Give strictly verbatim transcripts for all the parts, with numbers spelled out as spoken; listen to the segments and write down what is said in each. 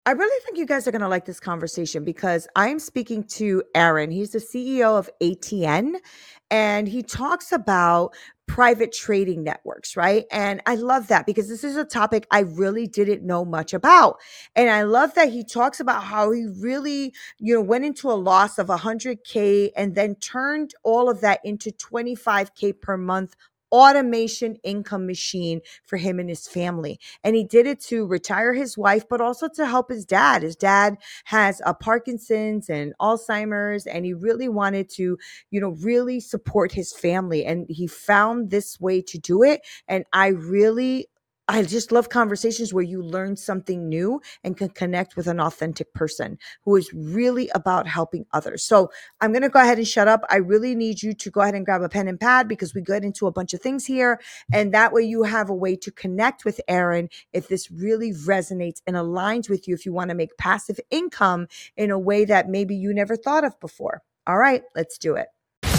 I really think you guys are going to like this conversation because I'm speaking to Aaron. He's the C E O of A T N and he talks about private trading networks, right? And I love that because this is a topic I really didn't know much about. And I love that he talks about how he really, you know, went into a loss of one hundred K and then turned all of that into twenty-five K per month automation income machine for him and his family. And he did it to retire his wife, but also to help his dad. His dad has a Parkinson's and Alzheimer's, and he really wanted to, you know, really support his family. And he found this way to do it. And I really I just love conversations where you learn something new and can connect with an authentic person who is really about helping others. So I'm going to go ahead and shut up. I really need you to go ahead and grab a pen and pad because we get into a bunch of things here. And that way you have a way to connect with Aaron if this really resonates and aligns with you, if you want to make passive income in a way that maybe you never thought of before. All right, let's do it.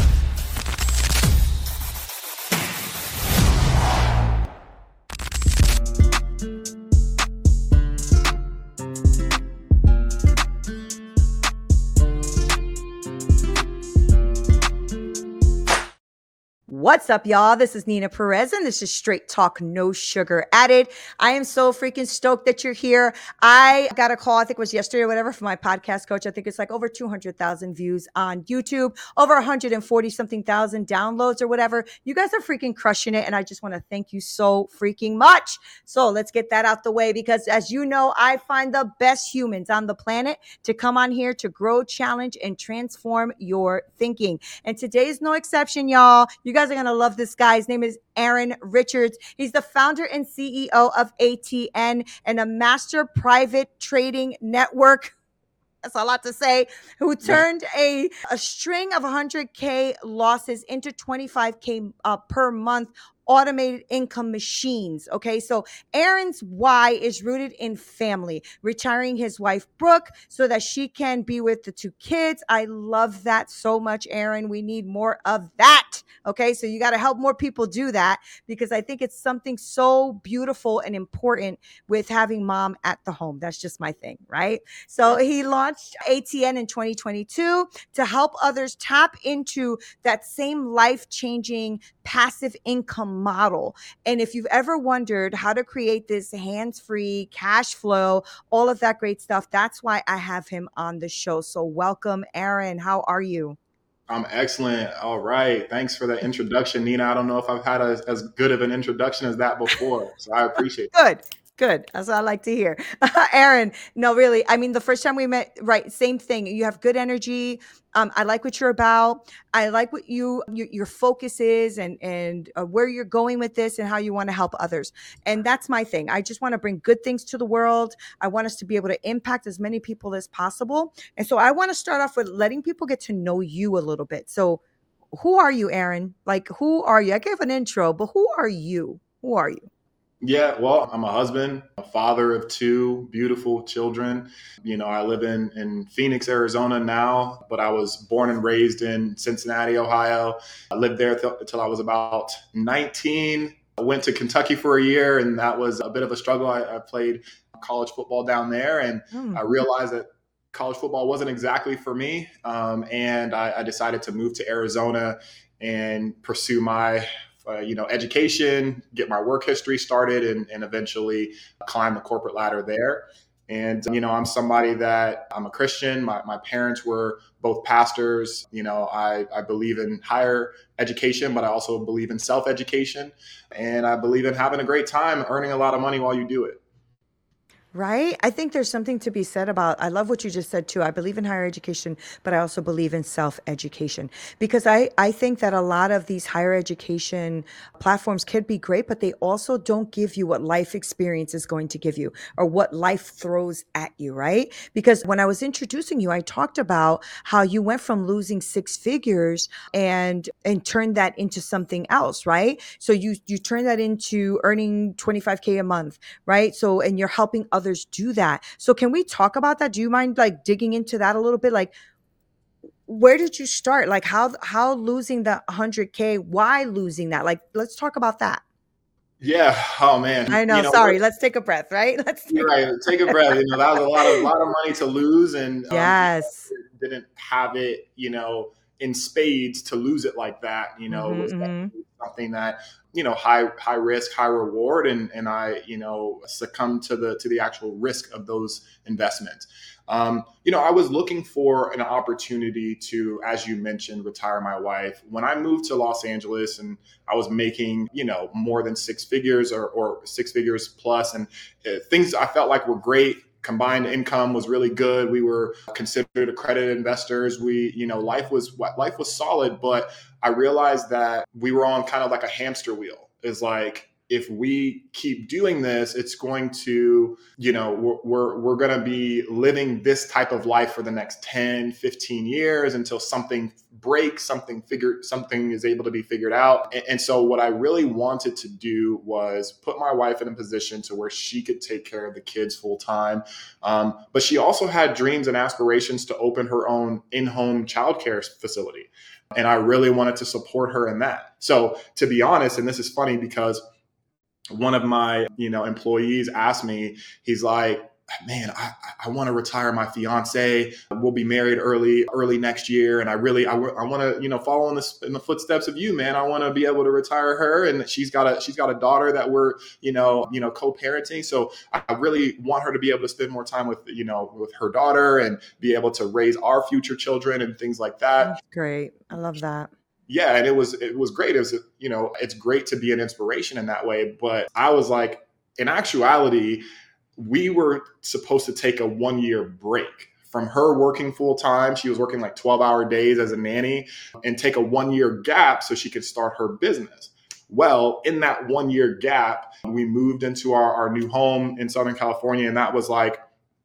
What's up, y'all? This is Nina Perez, and this is Straight Talk, No Sugar Added. I am so freaking stoked that you're here. I got a call, I think it was yesterday or whatever, from my podcast coach. I think it's like over two hundred thousand views on YouTube, over one hundred forty something thousand downloads or whatever. You guys are freaking crushing it, and I just want to thank you so freaking much. So let's get that out the way because, as you know, I find the best humans on the planet to come on here to grow, challenge, and transform your thinking. And today's no exception, y'all. You guys are going to love this guy. His name is Aaron Richards. He's the founder and C E O of A T N and a master private trading network. That's a lot to say. Who turned a, a string of one hundred K losses into twenty-five K uh, per month automated income machines. Okay. So Aaron's why is rooted in family, retiring his wife, Brooke, so that she can be with the two kids. I love that so much, Aaron. We need more of that. Okay. So you got to help more people do that because I think it's something so beautiful and important with having mom at the home. That's just my thing. Right. So he launched A T N in twenty twenty-two to help others tap into that same life-changing passive income model. And if you've ever wondered how to create this hands-free cash flow, all of that great stuff, that's why I have him on the show. So welcome, Aaron. How are you? I'm excellent. All right. Thanks for the introduction, Nina. I don't know if I've had a, as good of an introduction as that before, so I appreciate it. Good. Good. That's what I like to hear. Aaron, no, really. I mean, the first time we met, right, same thing. You have good energy. Um, I like what you're about. I like what you your, your focus is and and uh, where you're going with this and how you want to help others. And that's my thing. I just want to bring good things to the world. I want us to be able to impact as many people as possible. And so I want to start off with letting people get to know you a little bit. So who are you, Aaron? Like, who are you? I gave an intro, but who are you? Who are you? Yeah, well, I'm a husband, a father of two beautiful children. You know, I live in, in Phoenix, Arizona now, but I was born and raised in Cincinnati, Ohio. I lived there th- until I was about nineteen. I went to Kentucky for a year, and that was a bit of a struggle. I, I played college football down there, and Hmm. I realized that college football wasn't exactly for me. Um, and I, I decided to move to Arizona and pursue my uh, you know, education, get my work history started, and, and eventually climb the corporate ladder there. And, you know, I'm somebody that I'm a Christian. My, my parents were both pastors. You know, I, I believe in higher education, but I also believe in self-education. And I believe in having a great time, earning a lot of money while you do it. Right? I think there's something to be said about, I love what you just said too. I believe in higher education, but I also believe in self-education because I, I think that a lot of these higher education platforms could be great, but they also don't give you what life experience is going to give you or what life throws at you, right? Because when I was introducing you, I talked about how you went from losing six figures and and turned that into something else, right? So you you turned that into earning twenty-five K a month, right? So, and you're helping others do that. So can we talk about that? Do you mind like digging into that a little bit? Like, where did you start? Like how, how losing the one hundred K, why losing that? Like, let's talk about that. Yeah. Oh man. I You know. know, Sorry. Let's take a breath, right? Let's you're take. right. Take a breath. You know, that was a lot of lot of money to lose, and um, you Yes. know, didn't have it, you know, in spades to lose it like that. You know, it Hmm, was hmm. definitely something that, you know, high high risk, high reward, and and I, you know, succumbed to the to the actual risk of those investments. Um, you know, I was looking for an opportunity to, as you mentioned, retire my wife. When I moved to Los Angeles and I was making, you know, more than six figures or, or six figures plus, and uh, things I felt like were great. Combined income was really good. We were considered accredited investors. We, you know, life was life was solid, but I realized that we were on kind of like a hamster wheel. Is like, if we keep doing this, it's going to, you know, we're, we're, we're going to be living this type of life for the next ten, fifteen years until something breaks, something figured, something is able to be figured out. And, and so what I really wanted to do was put my wife in a position to where she could take care of the kids full time. Um, but she also had dreams and aspirations to open her own in-home childcare facility. And I really wanted to support her in that. So to be honest, and this is funny because one of my, you know, employees asked me, he's like, man, I, I want to retire my fiance. We'll be married early, early next year. And I really, I, w- I want to, you know, follow in the, in the footsteps of you, man. I want to be able to retire her. And she's got a, she's got a daughter that we're, you know, you know, co-parenting. So I really want her to be able to spend more time with, you know, with her daughter and be able to raise our future children and things like that. That's great. I love that. Yeah, and it was it was great. It was, you know, it's great to be an inspiration in that way. But I was like, in actuality, we were supposed to take a one year break from her working full time. She was working like twelve hour days as a nanny, and take a one year gap so she could start her business. Well, in that one year gap, we moved into our, our new home in Southern California. And that was like,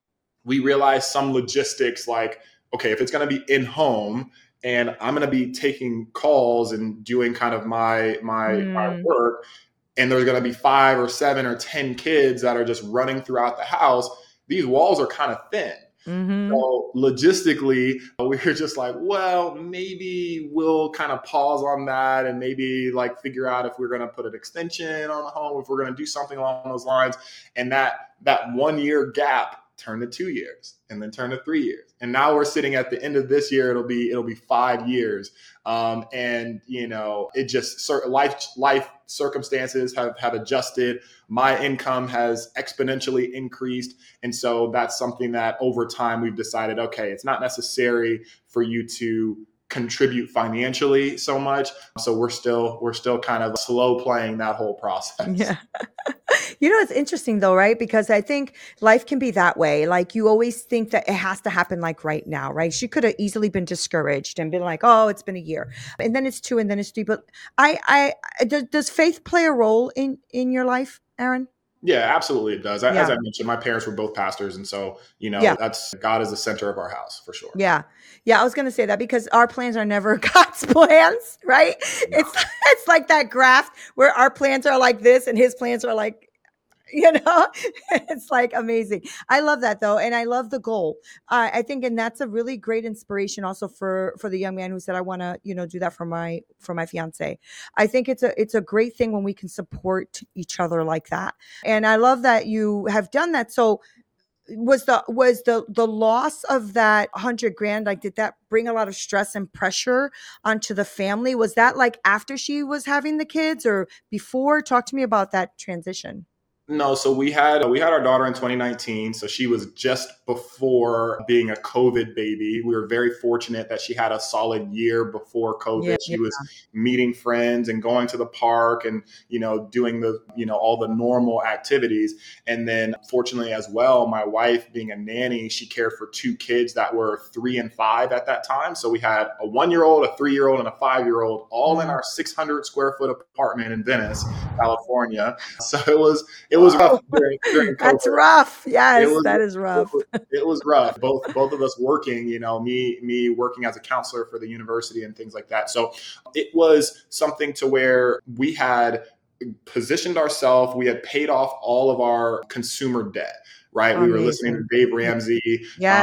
we realized some logistics like, okay, if it's going to be in home, and I'm going to be taking calls and doing kind of my my my Mm, work, and there's going to be five or seven or ten kids that are just running throughout the house. These walls are kind of thin. hmm. So logistically, we were just like, well, maybe we'll kind of pause on that and maybe like figure out if we're going to put an extension on the home, if we're going to do something along those lines. And that that one year gap turned to two years and then turned to three years. And now we're sitting at the end of this year. It'll be it'll be five years. Um, and you know, it just life life circumstances have have adjusted. My income has exponentially increased, and so that's something that over time we've decided, okay, it's not necessary for you to contribute financially so much. So we're still we're still kind of slow playing that whole process. Yeah. You know, it's interesting though, right? Because I think life can be that way. Like you always think that it has to happen like right now, right? She could have easily been discouraged and been like, "Oh, it's been a year." And then it's two and then it's three. But I I does, does faith play a role in in your life, Aaron? Yeah, absolutely it does. As Yeah. I mentioned, my parents were both pastors, and so, you know, Yeah. that's God is the center of our house for sure. Yeah. Yeah, I was going to say that because our plans are never God's plans, right? No. It's it's like that graph where our plans are like this and his plans are like, you know, it's like amazing. I love that though, and I love the goal. Uh, I think, and that's a really great inspiration also for for the young man who said, "I want to, you know, do that for my for my fiance." I think it's a it's a great thing when we can support each other like that, and I love that you have done that. So, was the was the the loss of that hundred grand, like, did that bring a lot of stress and pressure onto the family? Was that like after she was having the kids or before? Talk to me about that transition. No, so we had we had our daughter in twenty nineteen. So she was just before being a COVID baby. We were very fortunate that she had a solid year before Yeah, COVID. yeah. She was meeting friends and going to the park and, you know, doing the, you know, all the normal activities. And then fortunately as well, my wife being a nanny, she cared for two kids that were three and five at that time. So we had a one-year-old, a three-year-old, and a five-year-old all in Mm. our six hundred square foot apartment in Venice, California. So it was it was rough Whoa. during, during That's COVID. rough. It Yes, was that is it rough. was, it was rough. Both both of us working, you know, me me working as a counselor for the university and things like that. So it was something to where we had positioned ourselves. We had paid off all of our consumer debt. Right, we were listening to Amazing. Dave Yeah. Ramsey, uh, Yes.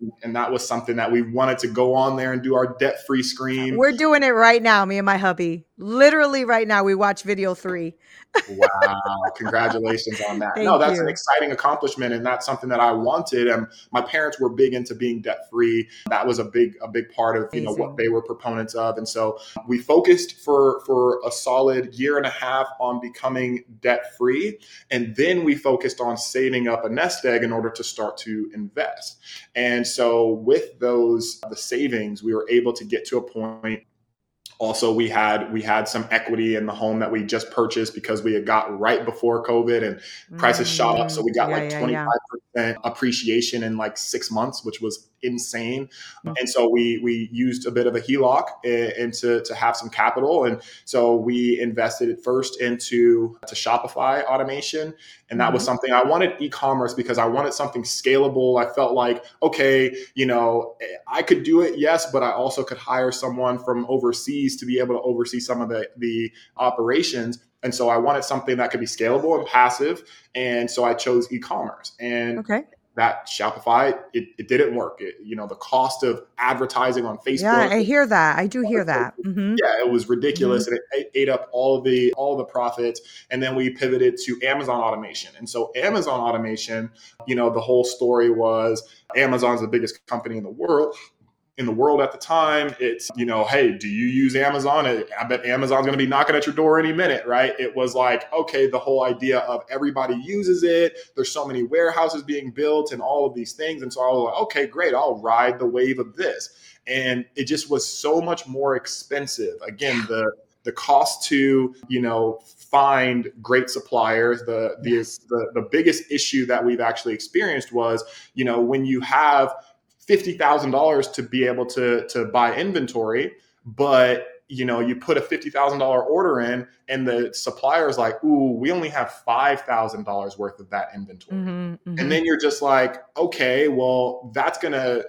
and that was something that we wanted to go on there and do our debt-free scream. We're doing it right now, me and my hubby. Literally right now, we watch video three. Wow. Congratulations on that. Thank No, that's you. an exciting accomplishment. And that's something that I wanted. And my parents were big into being debt free. That was a big, a big part of, you know, Amazing. what they were proponents of. And so we focused for, for a solid year and a half on becoming debt free. And then we focused on saving up a nest egg in order to start to invest. And so with those, the savings, we were able to get to a point. Also, we had we had some equity in the home that we just purchased because we had got right before COVID and prices mm-hmm. shot up. So we got yeah, like yeah, twenty-five percent yeah. appreciation in like six months, which was insane. Mm-hmm. And so we we used a bit of a H E L O C into to have some capital. And so we invested it first into to Shopify automation. And that mm-hmm. was something I wanted e-commerce because I wanted something scalable. I felt like, okay, you know, I could do it, yes, but I also could hire someone from overseas to be able to oversee some of the, the operations. And so I wanted something that could be scalable and passive. And so I chose e-commerce. And okay. that Shopify, it, it didn't work. It, you know, the cost of advertising on Facebook. Yeah, I hear that. I do hear that. Mm-hmm. Yeah, it was ridiculous. Mm-hmm. And it ate up all of the all of the profits. And then we pivoted to Amazon automation. And so Amazon automation, you know, the whole story was Amazon's the biggest company in the world. In the world at the time, it's, you know, hey, do you use Amazon? I bet Amazon's going to be knocking at your door any minute, right? It was like, okay, the whole idea of everybody uses it. There's so many warehouses being built and all of these things. And so I was like, okay, great. I'll ride the wave of this. And it just was so much more expensive. Again, the the cost to, you know, find great suppliers. The, the, yes. the, the biggest issue that we've actually experienced was, you know, when you have fifty thousand dollars to be able to, to buy inventory, but you know, you put a fifty thousand dollars order in and the supplier is like, ooh, we only have five thousand dollars worth of that inventory. Mm-hmm, mm-hmm. And then you're just like, okay, well, that's going to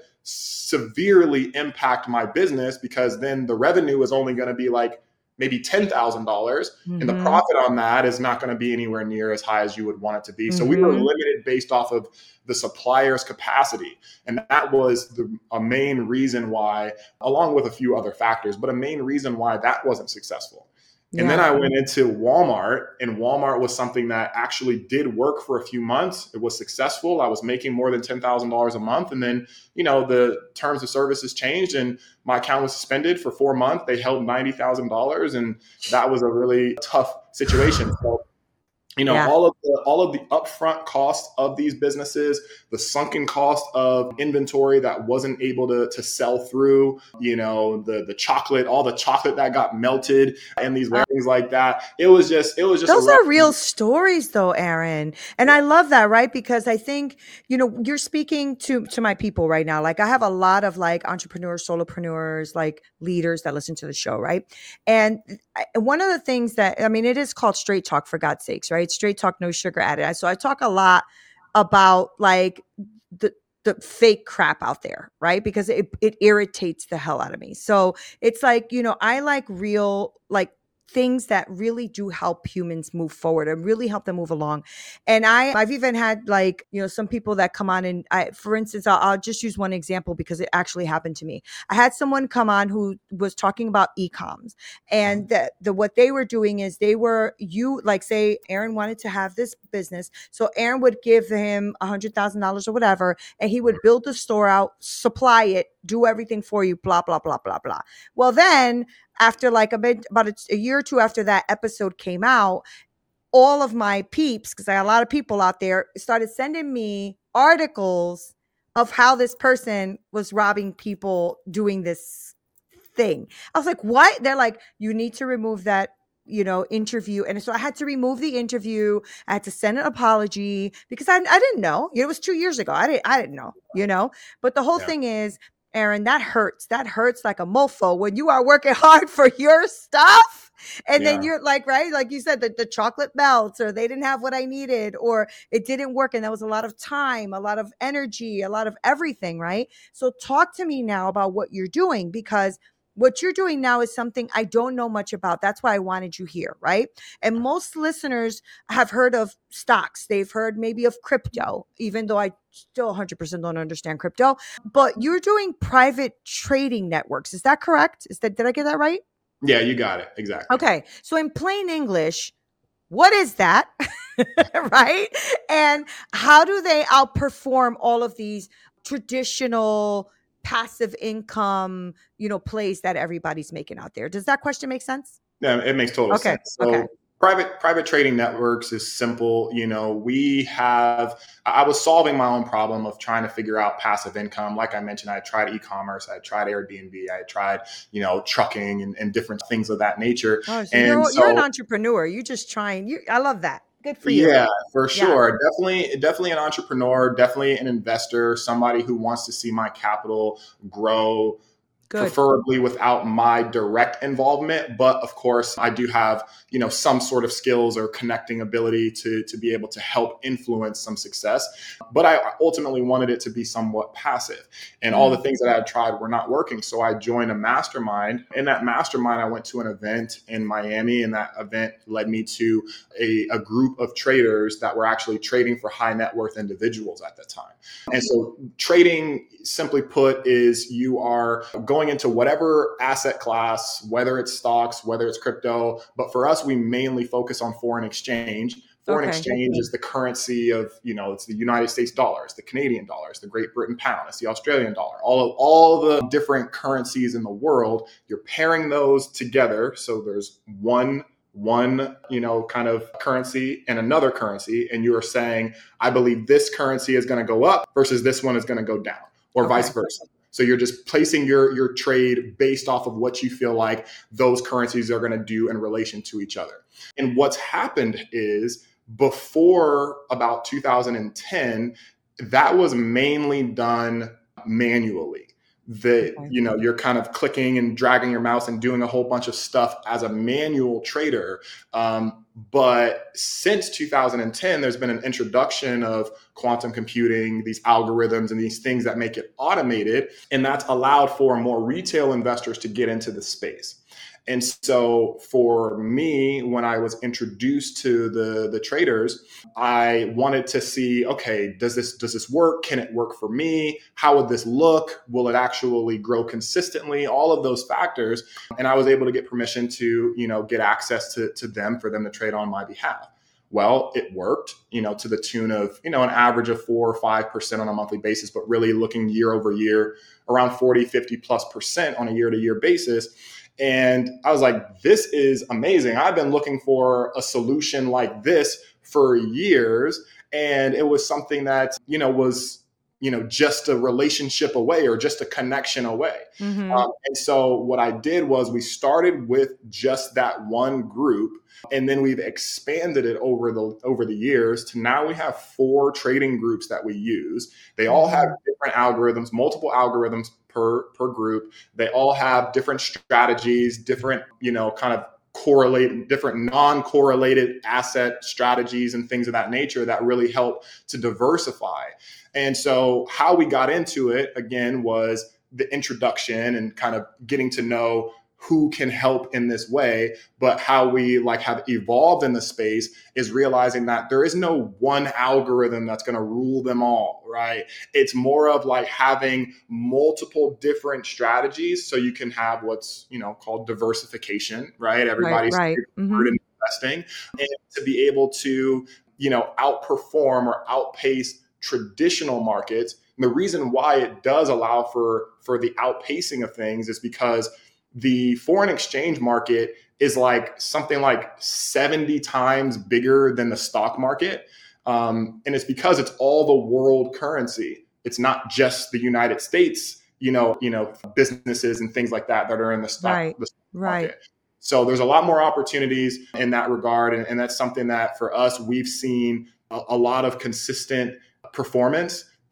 severely impact my business because then the revenue is only going to be like maybe ten thousand dollars mm-hmm. and the profit on that is not going to be anywhere near as high as you would want it to be. Mm-hmm. So we were limited based off of the supplier's capacity. And that was the, a main reason why, along with a few other factors, but a main reason why that wasn't successful. Yeah. And then I went into Walmart, and Walmart was something that actually did work for a few months. It was successful. I was making more than ten thousand dollars a month. And then, you know, the terms of services changed and my account was suspended for four months. They held ninety thousand dollars, and that was a really tough situation. So, you know, yeah. all of the all of the upfront costs of these businesses, the sunken cost of inventory that wasn't able to, to sell through, you know, the the chocolate, all the chocolate that got melted and these things like that. It was just, it was just. Those are real stories though, Aaron. And I love that, right? Because I think, you know, you're speaking to, to my people right now. Like I have a lot of like entrepreneurs, solopreneurs, like leaders that listen to the show, right? And I, one of the things that, I mean, it is called Straight Talk, for God's sakes, right? Straight talk, no sugar added. So I talk a lot about like the the fake crap out there, right? Because it it irritates the hell out of me. So it's like, you know, I like real, like things that really do help humans move forward and really help them move along. And I, I've even had like, you know, some people that come on and I, for instance, I'll, I'll just use one example because it actually happened to me. I had someone come on who was talking about e-coms and the, the, what they were doing is they were, you like say Aaron wanted to have this business. So Aaron would give him a hundred thousand dollars or whatever, and he would build the store out, supply it, do everything for you, blah, blah, blah, blah, blah. Well, then after like a bit, about a, a year or two after that episode came out, all of my peeps, because I had a lot of people out there, started sending me articles of how this person was robbing people doing this thing. I was like, what? They're like, you need to remove that, you know, interview. And so I had to remove the interview. I had to send an apology because I, I didn't know. It was two years ago. I didn't, I didn't know, you know, but the whole yeah. thing is, Aaron, that hurts. That hurts like a mofo when you are working hard for your stuff. And yeah. then you're like, right, like you said, the, the chocolate melts or they didn't have what I needed or it didn't work. And that was a lot of time, a lot of energy, a lot of everything, right? So talk to me now about what you're doing because what you're doing now is something I don't know much about. That's why I wanted you here, right? And most listeners have heard of stocks. They've heard maybe of crypto, even though I still one hundred percent don't understand crypto. But you're doing private trading networks. Is that correct? Is that, did I get that right? Yeah, you got it. Exactly. Okay. So in plain English, what is that? Right? And how do they outperform all of these traditional passive income, you know, plays that everybody's making out there? Does that question make sense? Yeah, it makes total Okay. sense. So Okay. private private trading networks is simple. You know, we have I was solving my own problem of trying to figure out passive income. Like I mentioned, I tried e-commerce, I tried Airbnb, I tried, you know, trucking and, and different things of that nature. Oh, so And you're you're an so entrepreneur. You just trying. You I love that. Good for you. yeah, for Yeah. sure. Definitely, definitely an entrepreneur, definitely an investor, somebody who wants to see my capital grow, Good. preferably without my direct involvement. But of course, I do have, you know, some sort of skills or connecting ability to, to be able to help influence some success. But I ultimately wanted it to be somewhat passive. And all the things that I had tried were not working. So I joined a mastermind. In that mastermind, I went to an event in Miami, and that event led me to a, a group of traders that were actually trading for high net worth individuals at the time. And so trading, simply put, is you are going into whatever asset class, whether it's stocks, whether it's crypto. But for us, we mainly focus on foreign exchange. Foreign Okay. exchange is the currency of, you know, it's the United States dollars, the Canadian dollars, the Great Britain pound, it's the Australian dollar, all of all the different currencies in the world. You're pairing those together. So there's one one, you know, kind of currency and another currency. And you are saying, I believe this currency is going to go up versus this one is going to go down, or Okay. vice versa. So you're just placing your, your trade based off of what you feel like those currencies are going to do in relation to each other. And what's happened is before about two thousand ten, that was mainly done manually. That, Okay. you know, you're kind of clicking and dragging your mouse and doing a whole bunch of stuff as a manual trader. Um, but since two thousand ten, there's been an introduction of quantum computing, these algorithms and these things that make it automated. And that's allowed for more retail investors to get into the space. And so for me, when I was introduced to the, the traders, I wanted to see, okay, does this, does this work? Can it work for me? How would this look? Will it actually grow consistently? All of those factors. And I was able to get permission to, you know, get access to, to them for them to trade on my behalf. Well, it worked, you know, to the tune of, you know, an average of four or five percent on a monthly basis, but really looking year over year, around forty, fifty plus percent on a year to year basis. And I was like, this is amazing. I've been looking for a solution like this for years. And it was something that, you know, was, you know, just a relationship away or just a connection away. Mm-hmm. Um, and so what I did was we started with just that one group, and then we've expanded it over the over the years to now we have four trading groups that we use. They all have different algorithms, multiple algorithms per per group. They all have different strategies, different, you know, kind of correlated, different non-correlated asset strategies and things of that nature that really help to diversify. And so how we got into it, again, was the introduction and kind of getting to know who can help in this way. But how we like have evolved in the space is realizing that there is no one algorithm that's going to rule them all, right? It's more of like having multiple different strategies so you can have what's, you know, called diversification, right? Everybody's right, right. Mm-hmm. in investing, and to be able to, you know, outperform or outpace traditional markets. And the reason why it does allow for, for the outpacing of things is because the foreign exchange market is like something like seventy times bigger than the stock market. Um, and it's because it's all the world currency. It's not just the United States, you know, you know, businesses and things like that that are in the stock, Right, the stock right. market. So there's a lot more opportunities in that regard. And, and that's something that for us, we've seen a, a lot of consistent performance.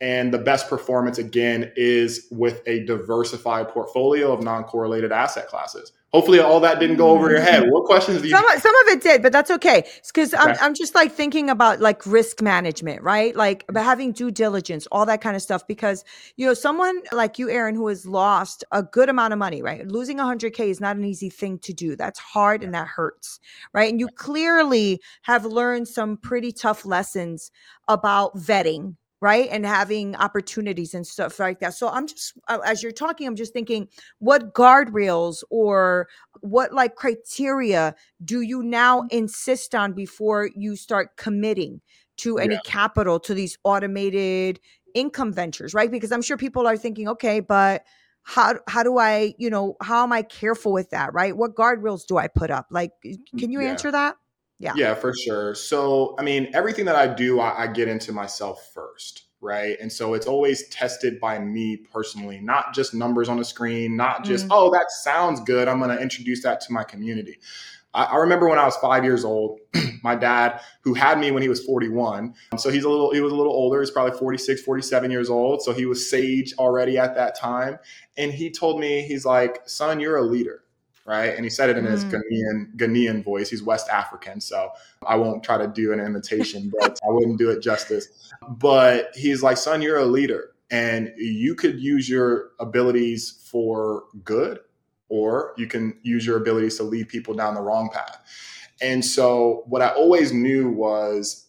And the best performance, again, is with a diversified portfolio of non-correlated asset classes. Hopefully all that didn't go over your head. What questions do you Some, some of it did, but that's okay. Because I'm, Okay. I'm just like thinking about like risk management, right? Like about having due diligence, all that kind of stuff. Because, you know, someone like you, Aaron, who has lost a good amount of money, right? Losing one hundred K is not an easy thing to do. That's hard and that hurts, right? And you clearly have learned some pretty tough lessons about vetting, right? And having opportunities and stuff like that. So I'm just, uh, as you're talking, I'm just thinking, what guardrails or what like criteria do you now insist on before you start committing to any Yeah. capital to these automated income ventures, right? Because I'm sure people are thinking, okay, but how how do I, you know, how am I careful with that, right? What guardrails do I put up? Like, can you Yeah. answer that? Yeah. Yeah, for sure. So, I mean, everything that I do, I, I get into myself first, right? And so it's always tested by me personally, not just numbers on the screen, not just, Mm. oh, that sounds good. I'm going to introduce that to my community. I, I remember when I was five years old, my dad, who had me when he was forty-one, so he's a little, he was a little older. He's probably forty-six, forty-seven years old. So he was sage already at that time. And he told me, he's like, son, you're a leader. Right. And he said it in his Mm. Ghanaian, Ghanaian voice. He's West African. So I won't try to do an imitation, but I wouldn't do it justice. But he's like, son, you're a leader and you could use your abilities for good, or you can use your abilities to lead people down the wrong path. And so what I always knew was,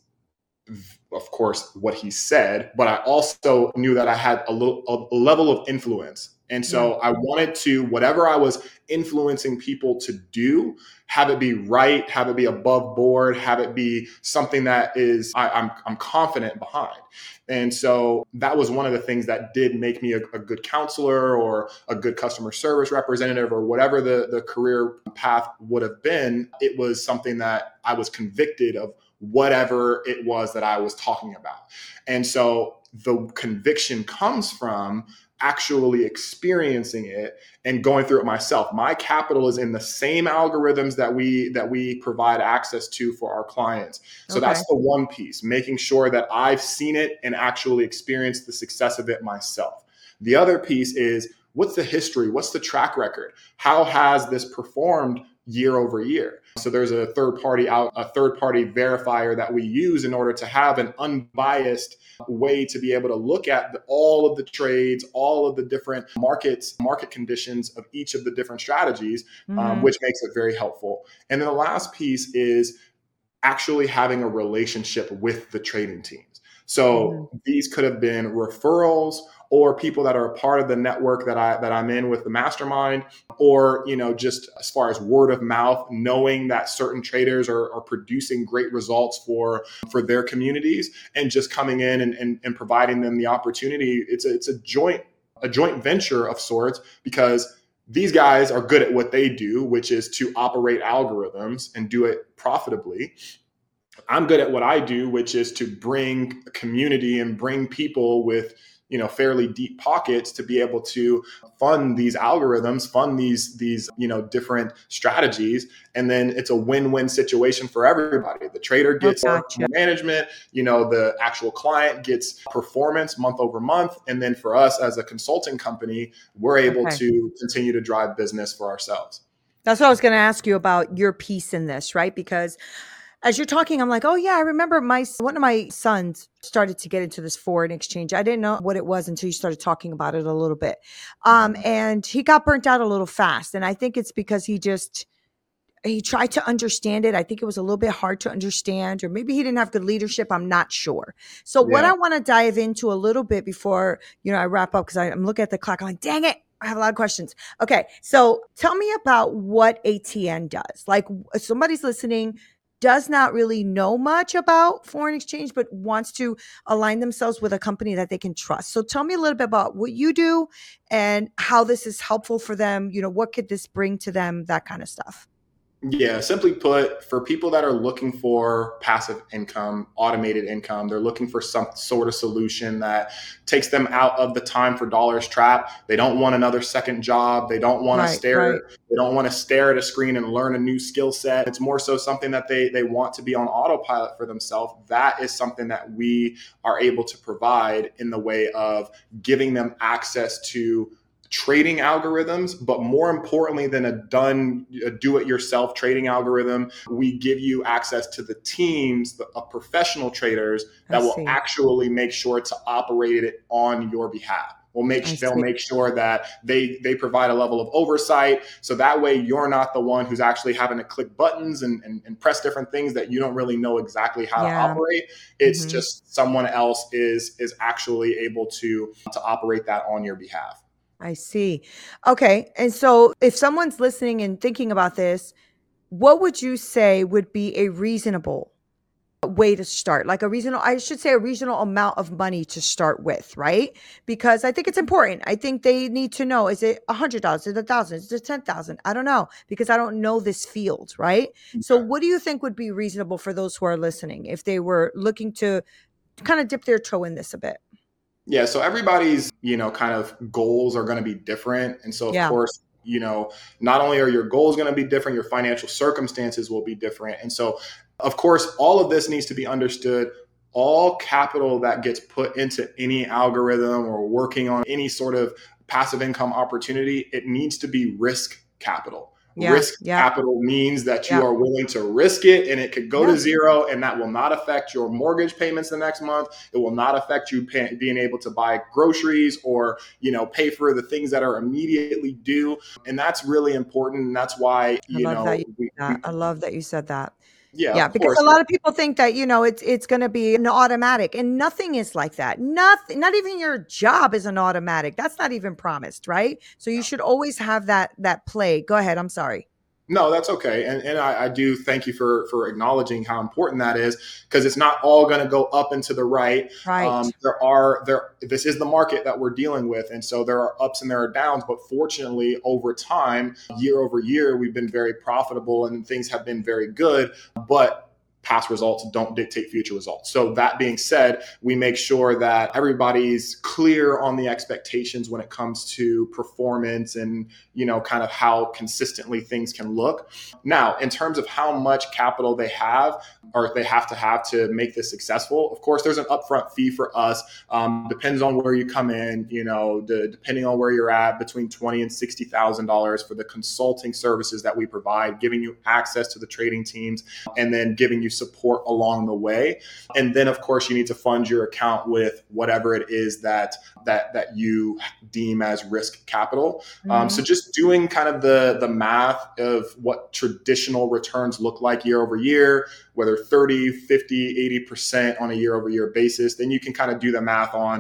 of course, what he said, but I also knew that I had a little a level of influence. And so Yeah. I wanted to, whatever I was influencing people to do, have it be right, have it be above board, have it be something that is I, I'm I'm confident behind. And so that was one of the things that did make me a, a good counselor or a good customer service representative or whatever the, the career path would have been. It was something that I was convicted of whatever it was that I was talking about. And so the conviction comes from actually experiencing it and going through it myself. My capital is in the same algorithms that we that we provide access to for our clients. So Okay. that's the one piece, making sure that I've seen it and actually experienced the success of it myself. The other piece is, what's the history? What's the track record? How has this performed year over year? So there's a third party out, a third party verifier that we use in order to have an unbiased way to be able to look at the, all of the trades, all of the different markets, market conditions of each of the different strategies, um, Mhm. which makes it very helpful. And then the last piece is actually having a relationship with the trading teams. So Mhm. these could have been referrals or people that are a part of the network that I that I'm in with the mastermind, or you know, just as far as word of mouth, knowing that certain traders are, are producing great results for for their communities, and just coming in and, and, and providing them the opportunity. It's a, it's a joint a joint venture of sorts, because these guys are good at what they do, which is to operate algorithms and do it profitably. I'm good at what I do, which is to bring a community and bring people with, you know, fairly deep pockets to be able to fund these algorithms, fund these, these, you know, different strategies. And then it's a win-win situation for everybody. The trader Oh, gets more gotcha. management, you know, the actual client gets performance month over month. And then for us as a consulting company, we're able Okay. to continue to drive business for ourselves. That's what I was going to ask you about, your piece in this, right? Because as you're talking, I'm like, oh yeah, I remember my one of my sons started to get into this foreign exchange. I didn't know what it was until you started talking about it a little bit. Um, and he got burnt out a little fast. And I think it's because he just he tried to understand it. I think it was a little bit hard to understand, or maybe he didn't have good leadership. I'm not sure. So what Yeah. I want to dive into a little bit before, you know, I wrap up, because I'm looking at the clock. I'm like, dang it, I have a lot of questions. Okay. So tell me about what A T N does. Like, if somebody's listening, does not really know much about foreign exchange, but wants to align themselves with a company that they can trust. So tell me a little bit about what you do and how this is helpful for them. You know, what could this bring to them, that kind of stuff. Yeah, simply put, for people that are looking for passive income, automated income, they're looking for some sort of solution that takes them out of the time for dollars trap. They don't want another second job. They don't want to Right, stare. right. They don't want to stare at a screen and learn a new skill set. It's more so something that they they want to be on autopilot for themselves. That is something that we are able to provide in the way of giving them access to trading algorithms, but more importantly than a done a do-it-yourself trading algorithm, we give you access to the teams of professional traders I that will see. actually make sure to operate it on your behalf. We'll make I they'll see. make sure that they they provide a level of oversight, so that way you're not the one who's actually having to click buttons and, and, and press different things that you don't really know exactly how to Yeah. operate. It's hmm just someone else is is actually able to to operate that on your behalf. I see. Okay. And so if someone's listening and thinking about this, what would you say would be a reasonable way to start? Like a reasonable, I should say a reasonable amount of money to start with, right? Because I think it's important. I think they need to know, is it a hundred dollars, is it a thousand, is it ten thousand? I don't know because I don't know this field, right? So what do you think would be reasonable for those who are listening if they were looking to kind of dip their toe in this a bit? Yeah, so everybody's, you know, kind of goals are going to be different. And so, of Yeah. course, you know, not only are your goals going to be different, your financial circumstances will be different. And so, of course, all of this needs to be understood. All capital that gets put into any algorithm or working on any sort of passive income opportunity, it needs to be risk capital. Yeah. Risk Yeah. capital means that you Yeah. are willing to risk it and it could go to Yeah. zero, and that will not affect your mortgage payments the next month. It will not affect you pay, being able to buy groceries or, you know, pay for the things that are immediately due. And that's really important. And that's why, I you love that know, you we, said that. we I love that you said that. yeah, Yeah, of because course. a lot of people think that, you know, it's it's gonna be an automatic, and nothing is like that. Nothing, not even your job is an automatic. That's not even promised, right? So you should always have that that play. Go ahead. I'm sorry. No, that's okay. And and I, I do thank you for for acknowledging how important that is, because it's not all going to go up and to the right. Um, Right. there are there this is the market that we're dealing with. And so there are ups and there are downs. But fortunately, over time, year over year, we've been very profitable and things have been very good. But past results don't dictate future results. So that being said, we make sure that everybody's clear on the expectations when it comes to performance and, you know, kind of how consistently things can look. Now, in terms of how much capital they have or they have to have to make this successful, of course, there's an upfront fee for us. Um, depends on where you come in, you know, the, depending on where you're at, between twenty and sixty thousand dollars for the consulting services that we provide, giving you access to the trading teams, and then giving you support along the way. And then, of course, you need to fund your account with whatever it is that that that you deem as risk capital. Um, so Mhm. just doing kind of the the math of what traditional returns look like year over year, whether thirty, fifty, eighty percent on a year over year basis, then you can kind of do the math on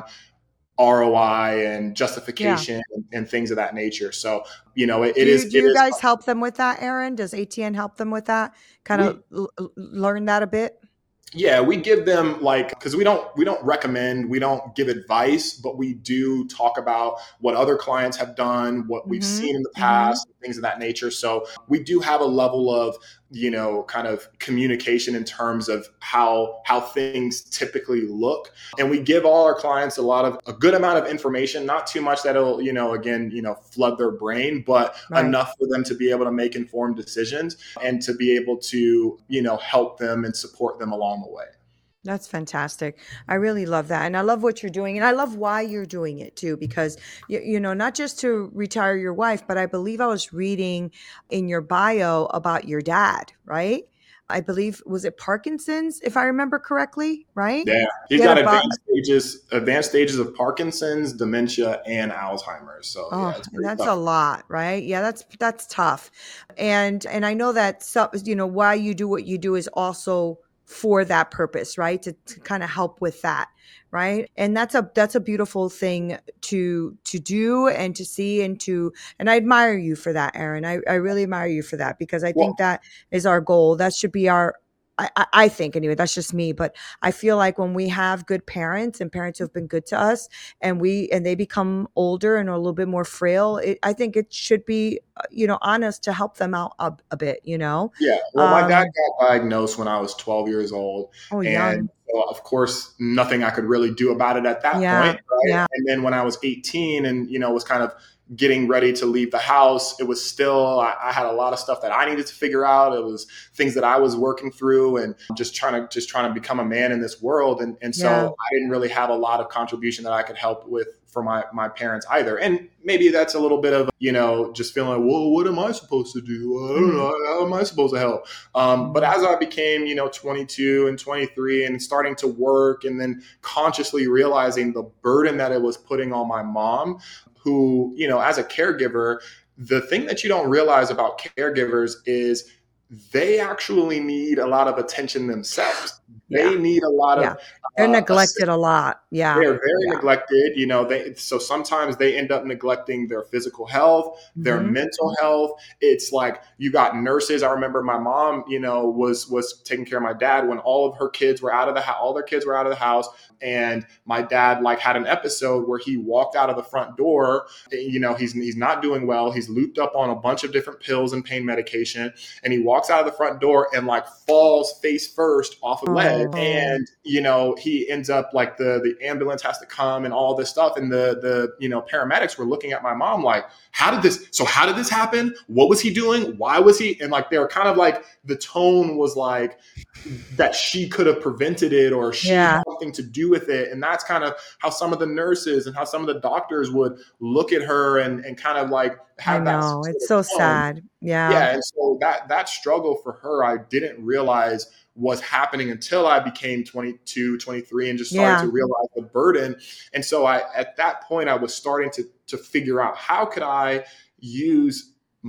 R O I and Yeah. justification and, and things of that nature. So, you know, it, Do it you is, do it you is, guys help them with that, Aaron? Does A T N help them with that? Kind of we, l- l- learn that a bit? yeah, we give them like, because we don't we don't recommend, we don't give advice, but we do talk about what other clients have done, what we've Mhm. seen in the Mhm. past, things of that nature. So we do have a level of, you know, kind of communication in terms of how how things typically look. And we give all our clients a lot of a good amount of information, not too much that'll, you know, again, you know, flood their brain, but Right. enough for them to be able to make informed decisions and to be able to, you know, help them and support them along the way. That's fantastic. I really love that. And I love what you're doing. And I love why you're doing it too, because, you, you know, not just to retire your wife, but I believe I was reading in your bio about your dad, right? I believe, was it Parkinson's, if I remember correctly, right? Yeah, he's He had a, got bo- advanced stages, advanced stages of Parkinson's, dementia, and Alzheimer's. So yeah, oh, it's and pretty that's a tough. lot, right? Yeah, that's that's tough. And and I know that some, you know, why you do what you do is also for that purpose, right? To, to kind of help with that, right? And that's a that's a beautiful thing to to do and to see and to and I admire you for that, Aaron. I, I really admire you for that because I think Well, that is our goal. That should be our I, I I think anyway, that's just me, but I feel like when we have good parents and parents who have been good to us and we, and they become older and are a little bit more frail, it, I think it should be, uh, you know, on us to help them out a, a bit, you know? Yeah. Well, my dad Um, got diagnosed when I was twelve years old. oh, And young. so, of course, nothing I could really do about it at that Yeah. point. Right. Yeah. And then when I was eighteen and, you know, was kind of getting ready to leave the house, it was still, I, I had a lot of stuff that I needed to figure out. It was things that I was working through and just trying to, just trying to become a man in this world. And, and so Yeah. I didn't really have a lot of contribution that I could help with for my, my parents either. And maybe that's a little bit of, you know, just feeling like, well, what am I supposed to do? I don't Mhm. know. How am I supposed to help? Um, but Mhm. as I became, you know, twenty-two and twenty-three and starting to work and then consciously realizing the burden that it was putting on my mom, who, you know, as a caregiver, the thing that you don't realize about caregivers is they actually need a lot of attention themselves. Yeah. They need a lot Yeah. of They're uh, neglected a lot. Yeah. they're very Yeah. neglected, you know. They so sometimes they end up neglecting their physical health, their Hmm. mental health. It's like you got nurses. I remember my mom, you know, was was taking care of my dad when all of her kids were out of the house. All their kids were out of the house, and my dad like had an episode where he walked out of the front door. You know, he's he's not doing well. He's looped up on a bunch of different pills and pain medication, and he walks out of the front door and like falls face first off a ledge, Oh. and you know he ends up like the the ambulance has to come and all this stuff, and the the you know paramedics were looking at my mom like, how did this so how did this happen, what was he doing, why was he, and like they were kind of like, the tone was like that she could have prevented it or she had Yeah. something to do with it. And that's kind of how some of the nurses and how some of the doctors would look at her and, and kind of like I have that know. sort It's of so tone. sad. Yeah. Yeah, and so that that struggle for her, I didn't realize was happening until I became twenty-two, twenty-three, and just started Yeah. to realize the burden. And so I at that point I was starting to to figure out, how could I use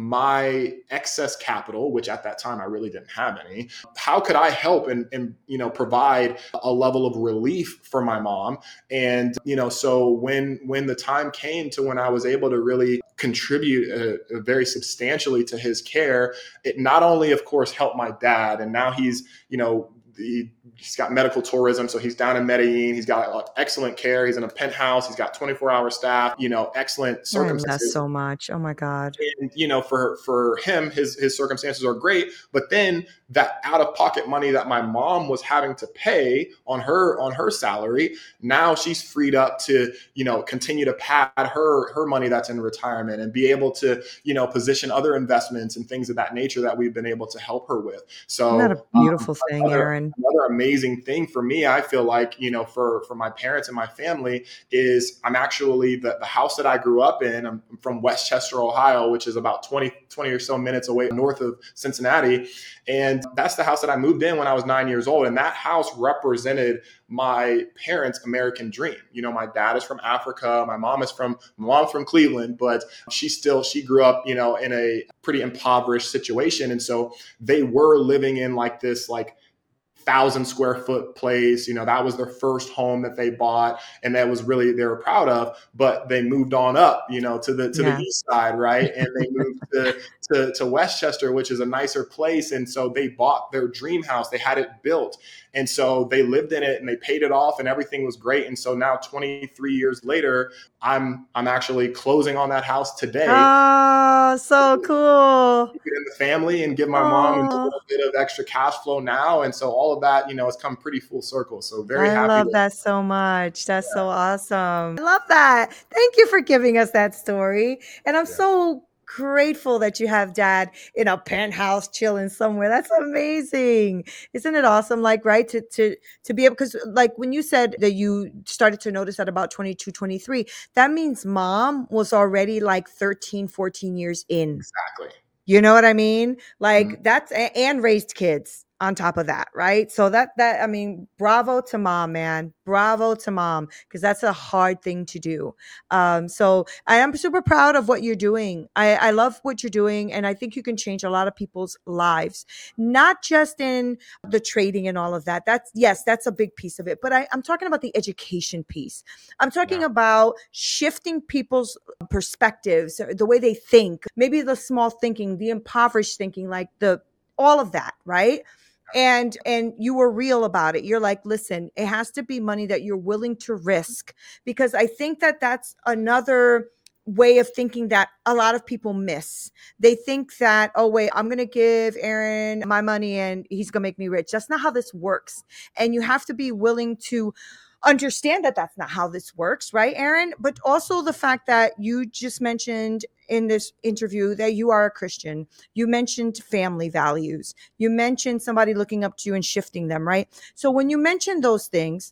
my excess capital, which at that time I really didn't have any. How could I help and, and you know provide a level of relief for my mom? And you know, so when when the time came to when I was able to really contribute uh, very substantially to his care, it not only, of course, helped my dad, and now he's you know he, he's got medical tourism, so he's down in Medellin. He's got like, excellent care. He's in a penthouse. He's got twenty-four hour staff. You know, excellent I love that circumstances. so much. Oh my God. And you know, for for him, his his circumstances are great, but then that out of pocket money that my mom was having to pay on her on her salary, now she's freed up to you know continue to pad her her money that's in retirement and be able to you know position other investments and things of that nature that we've been able to help her with. Isn't that So a um, beautiful thing, another Aaron? another amazing thing for me, I feel like, you know for for my parents and my family, is I'm actually the, the house that I grew up in. I'm from Westchester, Ohio, which is about twenty, twenty or so minutes away north of Cincinnati. And that's the house that I moved in when I was nine years old. And that house represented my parents' American dream. You know, my dad is from Africa. My mom is from, my mom's from Cleveland, but she still, she grew up, you know, in a pretty impoverished situation. And so they were living in like this, like, thousand square foot place. You know, that was their first home that they bought, and that was really, they were proud of. But they moved on up, you know, to the to Yeah. the east side, right? And they moved to, to to Westchester, which is a nicer place. And so they bought their dream house. They had it built, and so they lived in it and they paid it off, and everything was great. And so now, twenty-three years later, I'm I'm actually closing on that house today, Oh, so cool. keep it in the family and give my mom a Oh, little bit of extra cash flow now. And so all of that, you know, has come pretty full circle. So very I happy love to. that so much. That's so awesome. I love that. Thank you for giving us that story. And I'm Yeah. so grateful that you have dad in a penthouse chilling somewhere. That's amazing. Isn't it awesome? Like, right, to to to be able, because like when you said that you started to notice at about twenty-two, twenty-three, that means mom was already like thirteen, fourteen years in. Exactly. You know what I mean? Mhm. Like that's a- and raised kids on top of that, right? So that that I mean, bravo to mom, man. Bravo to mom, because that's a hard thing to do. Um, so I am super proud of what you're doing. I, I love what you're doing, and I think you can change a lot of people's lives, not just in the trading and all of that. That's yes, that's a big piece of it. But I, I'm talking about the education piece. I'm talking Yeah. about shifting people's perspectives, uh, the way they think, maybe the small thinking, the impoverished thinking, like the all of that, right? And and you were real about it. You're like, listen, it has to be money that you're willing to risk, because I think that that's another way of thinking that a lot of people miss. They think that, oh wait, I'm going to give Aaron my money and he's going to make me rich. That's not how this works. And you have to be willing to understand that that's not how this works, right, Aaron? But also the fact that you just mentioned in this interview that you are a Christian. You mentioned family values. You mentioned somebody looking up to you and shifting them, right? So when you mention those things,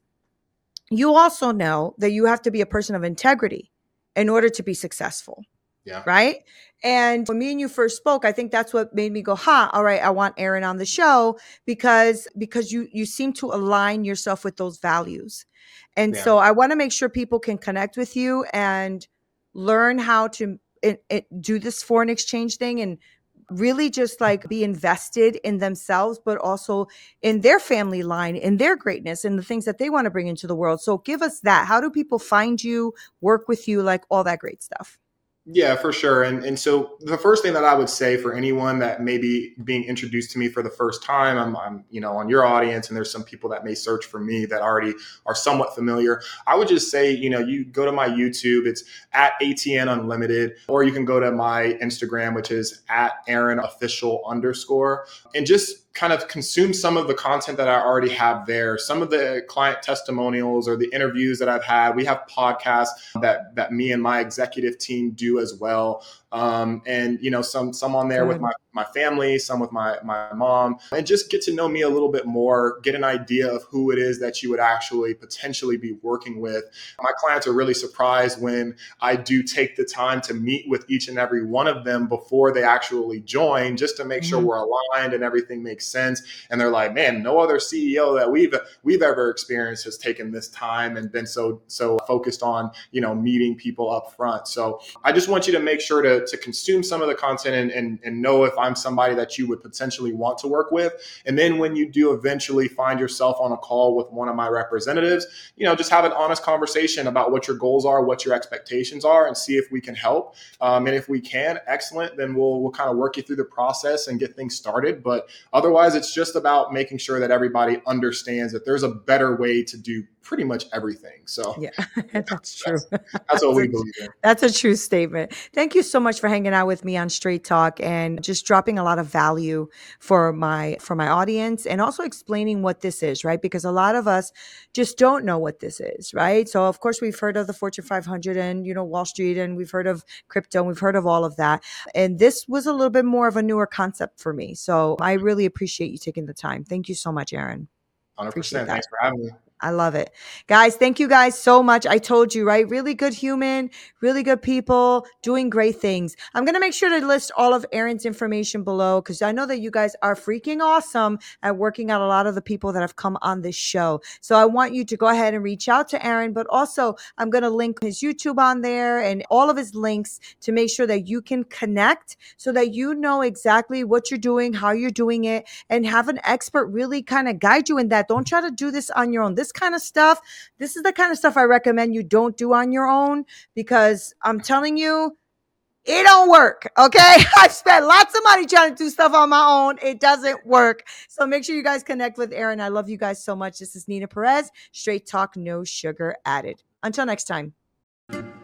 you also know that you have to be a person of integrity in order to be successful. Yeah. Right. And when me and you first spoke, I think that's what made me go, ha, all right, I want Aaron on the show, because because you you seem to align yourself with those values. And Yeah. so I want to make sure people can connect with you and learn how to it, it, do this foreign exchange thing and really just like be invested in themselves, but also in their family line, in their greatness, and the things that they want to bring into the world. So give us that. How do people find you, work with you, like all that great stuff? Yeah, for sure. And and so the first thing that I would say for anyone that may be being introduced to me for the first time, I'm, I'm you know, on your audience, and there's some people that may search for me that already are somewhat familiar. I would just say, you know, you go to my YouTube, it's at A T N Unlimited, or you can go to my Instagram, which is at Aaron Official underscore, and just kind of consume some of the content that I already have there. Some of the client testimonials or the interviews that I've had. We have podcasts that that me and my executive team do as well. Um, and, you know, some some on there Good. with my, my family, some with my, my mom, and just get to know me a little bit more, get an idea of who it is that you would actually potentially be working with. My clients are really surprised when I do take the time to meet with each and every one of them before they actually join, just to make mm-hmm. sure we're aligned and everything makes sense. And they're like, man, no other C E O that we've we've ever experienced has taken this time and been so so focused on, you know, meeting people up front. So I just want you to make sure to to consume some of the content and, and, and know if I'm somebody that you would potentially want to work with. And then when you do eventually find yourself on a call with one of my representatives, you know, just have an honest conversation about what your goals are, what your expectations are, and see if we can help. Um, and if we can, excellent, then we'll we'll kind of work you through the process and get things started. But otherwise, it's just about making sure that everybody understands that there's a better way to do pretty much everything. So yeah, that's true. That's, that's what we believe in. That's a true statement. Thank you so much for hanging out with me on Straight Talk and just dropping a lot of value for my for my audience, and also explaining what this is, right? Because a lot of us just don't know what this is, right? So of course we've heard of the Fortune five hundred and, you know, Wall Street, and we've heard of crypto, and we've heard of all of that. And this was a little bit more of a newer concept for me. So I really appreciate you taking the time. Thank you so much, Aaron. one hundred percent. Thanks for having me. I love it. Guys, thank you guys so much. I told you, right? Really good human, really good people, doing great things. I'm going to make sure to list all of Aaron's information below, because I know that you guys are freaking awesome at working out a lot of the people that have come on this show. So I want you to go ahead and reach out to Aaron, but also I'm going to link his YouTube on there and all of his links to make sure that you can connect, so that you know exactly what you're doing, how you're doing it, and have an expert really kind of guide you in that. Don't try to do this on your own. This kind of stuff, this is the kind of stuff I recommend you don't do on your own, because I'm telling you, it don't work. Okay. I've spent lots of money trying to do stuff on my own. It doesn't work. So make sure you guys connect with Aaron. I love you guys so much. This is Nina Perez, Straight Talk, no sugar added. Until next time.